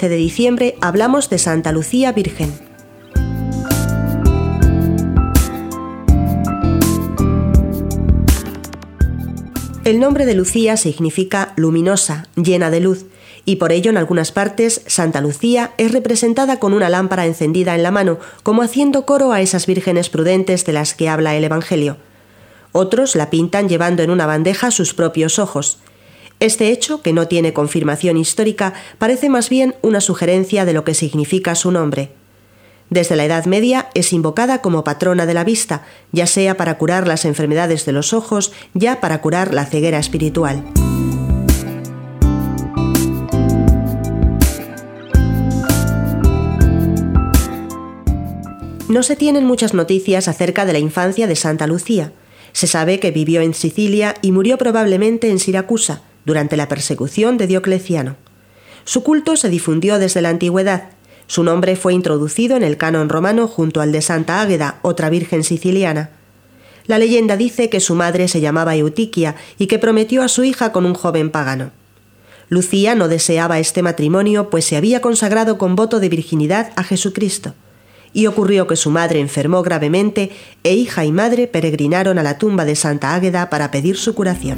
13 de diciembre hablamos de Santa Lucía Virgen. El nombre de Lucía significa luminosa, llena de luz, y por ello en algunas partes Santa Lucía es representada con una lámpara encendida en la mano, como haciendo coro a esas vírgenes prudentes de las que habla el Evangelio. Otros la pintan llevando en una bandeja sus propios ojos. Este hecho, que no tiene confirmación histórica, parece más bien una sugerencia de lo que significa su nombre. Desde la Edad Media es invocada como patrona de la vista, ya sea para curar las enfermedades de los ojos, ya para curar la ceguera espiritual. No se tienen muchas noticias acerca de la infancia de Santa Lucía. Se sabe que vivió en Sicilia y murió probablemente en Siracusa, durante la persecución de Diocleciano. Su culto se difundió desde la antigüedad. Su nombre fue introducido en el canon romano junto al de Santa Águeda, otra virgen siciliana. La leyenda dice que su madre se llamaba Eutiquia y que prometió a su hija con un joven pagano. Lucía no deseaba este matrimonio, pues se había consagrado con voto de virginidad a Jesucristo. Y ocurrió que su madre enfermó gravemente e hija y madre peregrinaron a la tumba de Santa Águeda para pedir su curación.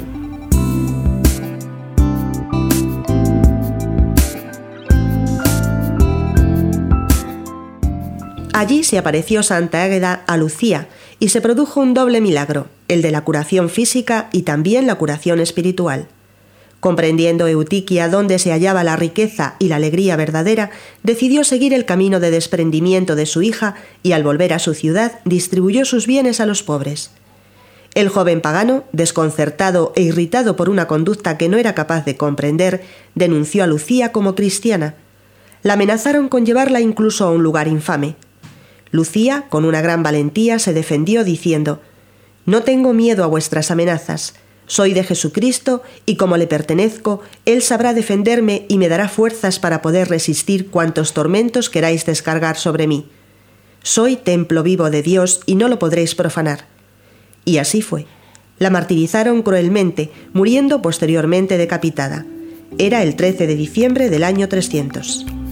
Allí se apareció Santa Águeda a Lucía y se produjo un doble milagro, el de la curación física y también la curación espiritual. Comprendiendo Eutiquia dónde se hallaba la riqueza y la alegría verdadera, decidió seguir el camino de desprendimiento de su hija y al volver a su ciudad distribuyó sus bienes a los pobres. El joven pagano, desconcertado e irritado por una conducta que no era capaz de comprender, denunció a Lucía como cristiana. La amenazaron con llevarla incluso a un lugar infame. Lucía, con una gran valentía, se defendió diciendo: «No tengo miedo a vuestras amenazas. Soy de Jesucristo y como le pertenezco, Él sabrá defenderme y me dará fuerzas para poder resistir cuantos tormentos queráis descargar sobre mí. Soy templo vivo de Dios y no lo podréis profanar». Y así fue. La martirizaron cruelmente, muriendo posteriormente decapitada. Era el 13 de diciembre del año 300.